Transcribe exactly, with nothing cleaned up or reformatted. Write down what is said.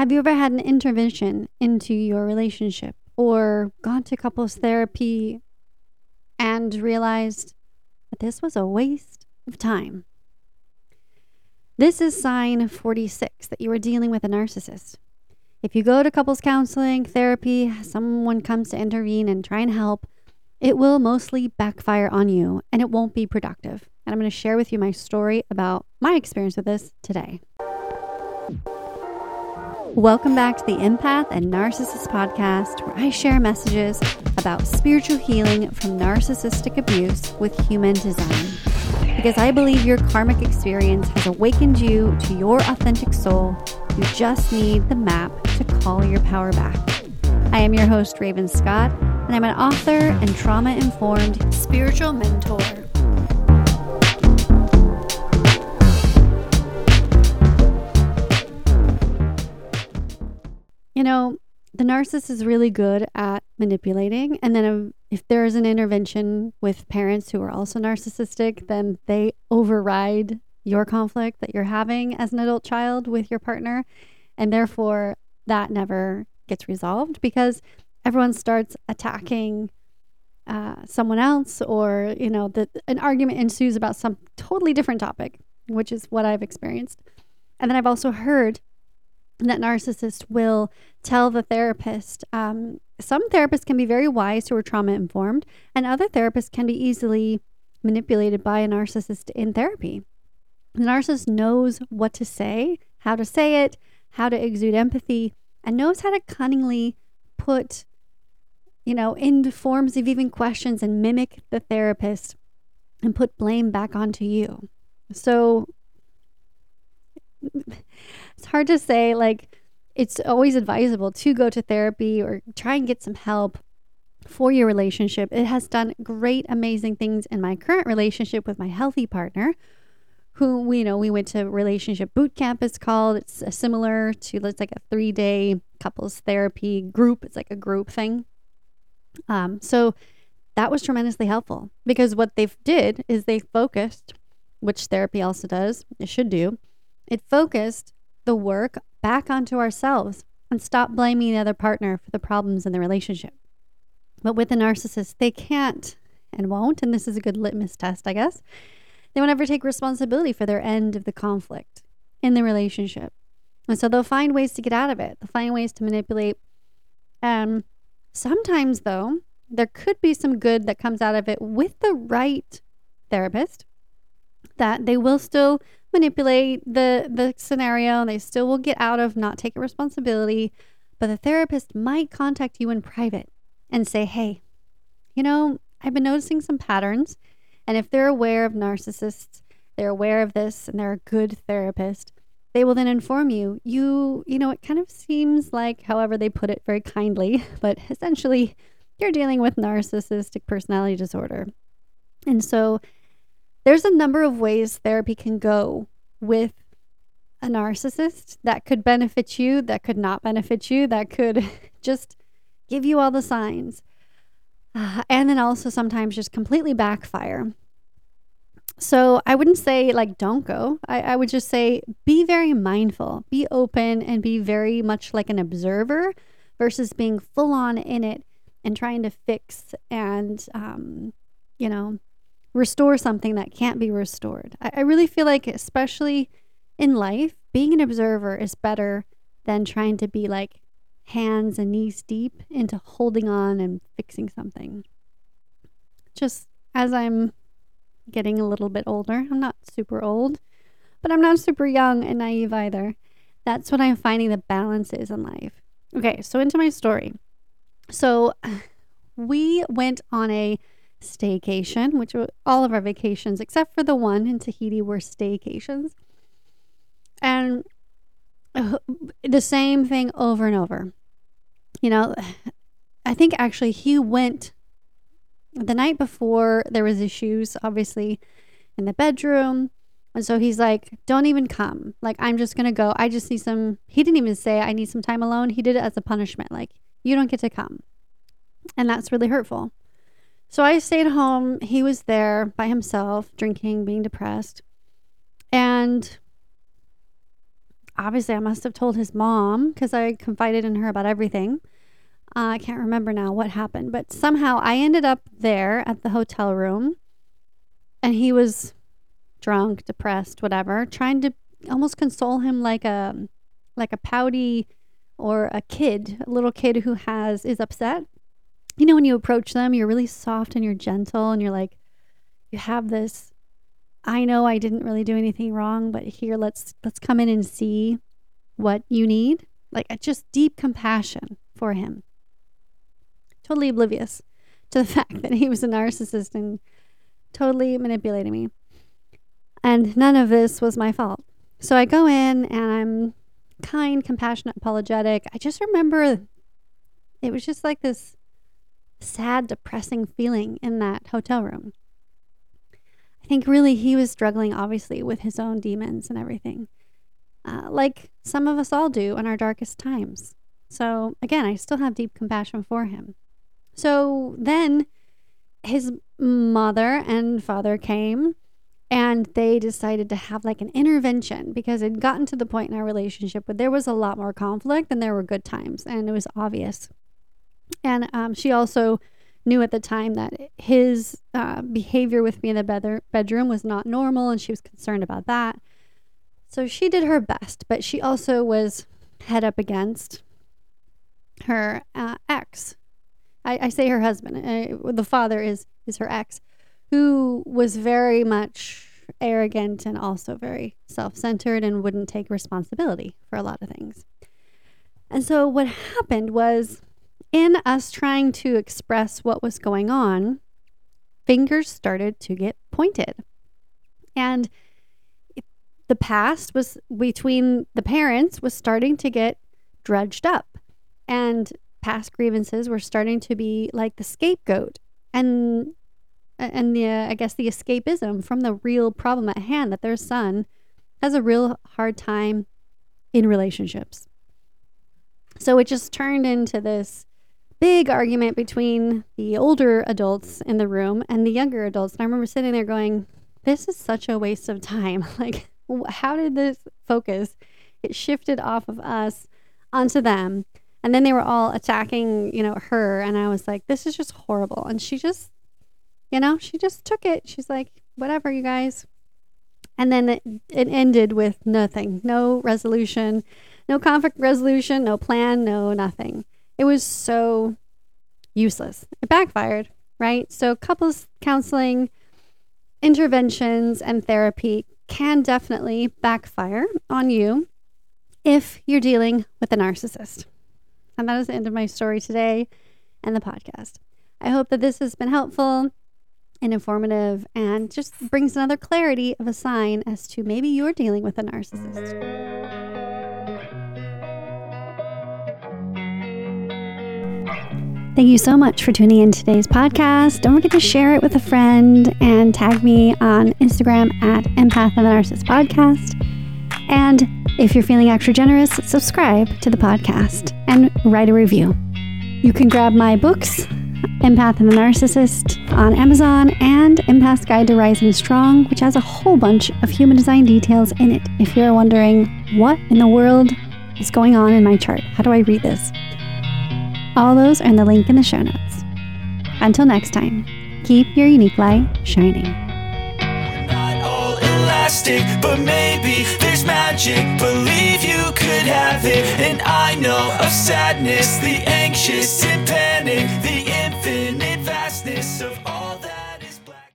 Have you ever had an intervention into your relationship or gone to couples therapy and realized that this was a waste of time? This is sign forty-six that you are dealing with a narcissist. If you go to couples counseling, therapy, someone comes to intervene and try and help, it will mostly backfire on you and it won't be productive. And I'm going to share with you my story about my experience with this today. Welcome back to the Empath and Narcissist podcast, where I share messages about spiritual healing from narcissistic abuse with human design. Because I believe your karmic experience has awakened you to your authentic soul. You just need the map to call your power back. I am your host, Raven Scott, and I'm an author and trauma-informed spiritual mentor. You know, the narcissist is really good at manipulating. And then um, if there's an intervention with parents who are also narcissistic, then they override your conflict that you're having as an adult child with your partner. And therefore, that never gets resolved because everyone starts attacking uh, someone else, or, you know, the, an argument ensues about some totally different topic, which is what I've experienced. And then I've also heard that narcissist will tell the therapist. Um, some therapists can be very wise who are trauma informed, and other therapists can be easily manipulated by a narcissist in therapy. The narcissist knows what to say, how to say it, how to exude empathy, and knows how to cunningly put, you know, into forms of even questions and mimic the therapist and put blame back onto you. So it's hard to say, like, it's always advisable to go to therapy or try and get some help for your relationship. It has done great, amazing things in my current relationship with my healthy partner, who we you know we went to relationship boot camp. It's called. It's similar to, it's like a three day couples therapy group. It's like a group thing. Um, so that was tremendously helpful because what they did is they focused, which therapy also does. It should do. It focused the work back onto ourselves and stopped blaming the other partner for the problems in the relationship. But with a narcissist, they can't and won't, and this is a good litmus test, I guess. They won't ever take responsibility for their end of the conflict in the relationship. And so they'll find ways to get out of it. They'll find ways to manipulate. Um, sometimes, though, there could be some good that comes out of it with the right therapist, that they will still manipulate the, the scenario, and they still will get out of not taking responsibility. But the therapist might contact you in private and say, hey, you know, I've been noticing some patterns. And if they're aware of narcissists, they're aware of this, and they're a good therapist, they will then inform you, you, you know, it kind of seems like, however they put it very kindly, but essentially you're dealing with narcissistic personality disorder. And so there's a number of ways therapy can go with a narcissist that could benefit you, that could not benefit you, that could just give you all the signs. Uh, and then also sometimes just completely backfire. So I wouldn't say like don't go. I, I would just say be very mindful, be open, and be very much like an observer versus being full on in it and trying to fix and, um, you know, restore something that can't be restored. I, I really feel like, especially in life, being an observer is better than trying to be like hands and knees deep into holding on and fixing something. Just as I'm getting a little bit older, I'm not super old, but I'm not super young and naive either. That's what I'm finding the balance is in life. Okay, so into my story. So we went on a staycation, which were all of our vacations except for the one in Tahiti were staycations. And uh, the same thing over and over. You know, I think actually he went the night before. There was issues, obviously, in the bedroom. And so he's like, don't even come. Like, I'm just going to go. I just need some, he didn't even say I need some time alone. He did it as a punishment. Like, you don't get to come. And that's really hurtful. So I stayed home. He was there by himself, drinking, being depressed. And obviously I must have told his mom because I confided in her about everything. Uh, I can't remember now what happened, but somehow I ended up there at the hotel room, and he was drunk, depressed, whatever, trying to almost console him like a like a pouty or a kid, a little kid who has is upset. You know, when you approach them, you're really soft and you're gentle, and you're like, you have this, I know I didn't really do anything wrong, but here, let's let's come in and see what you need. Like, just deep compassion for him. Totally oblivious to the fact that he was a narcissist and totally manipulating me. And none of this was my fault. So I go in and I'm kind, compassionate, apologetic. I just remember it was just like this sad, depressing feeling in that hotel room. I think really he was struggling, obviously, with his own demons and everything, uh, like some of us all do in our darkest times. So again, I still have deep compassion for him. So then his mother and father came, and they decided to have like an intervention because it had gotten to the point in our relationship where there was a lot more conflict than there were good times, and it was obvious. And um, she also knew at the time that his uh, behavior with me in the bed- bedroom was not normal, and she was concerned about that. So she did her best, but she also was head up against her uh, ex. I, I say her husband. Uh, the father is is her ex, who was very much arrogant and also very self-centered and wouldn't take responsibility for a lot of things. And so what happened was, in us trying to express what was going on, fingers started to get pointed. And the past was between the parents was starting to get dredged up. And past grievances were starting to be like the scapegoat and and the uh, I guess the escapism from the real problem at hand, that their son has a real hard time in relationships. So it just turned into this big argument between the older adults in the room and the younger adults. And I remember sitting there going, this is such a waste of time. Like, how did this focus get shifted off of us onto them? And then they were all attacking, you know, her. And I was like, this is just horrible. And she just, you know, she just took it. She's like, whatever, you guys. And then it, it ended with nothing, no resolution, no conflict resolution, no plan, no nothing. It was so useless. It backfired, right? So couples counseling, interventions, and therapy can definitely backfire on you if you're dealing with a narcissist. And that is the end of my story today and the podcast. I hope that this has been helpful and informative and just brings another clarity of a sign as to maybe you're dealing with a narcissist. Thank you so much for tuning in to today's podcast. Don't forget to share it with a friend and tag me on Instagram at Empath and the Narcissist Podcast. And if you're feeling extra generous, subscribe to the podcast and write a review. You can grab my books, Empath and the Narcissist, on Amazon, and Empath's Guide to Rising Strong, which has a whole bunch of human design details in it. If you're wondering what in the world is going on in my chart, how do I read this? All those are in the link in the show notes. Until next time, keep your unique light shining. Not all elastic, but maybe there's magic. Believe you could have it. And I know of sadness, the anxious and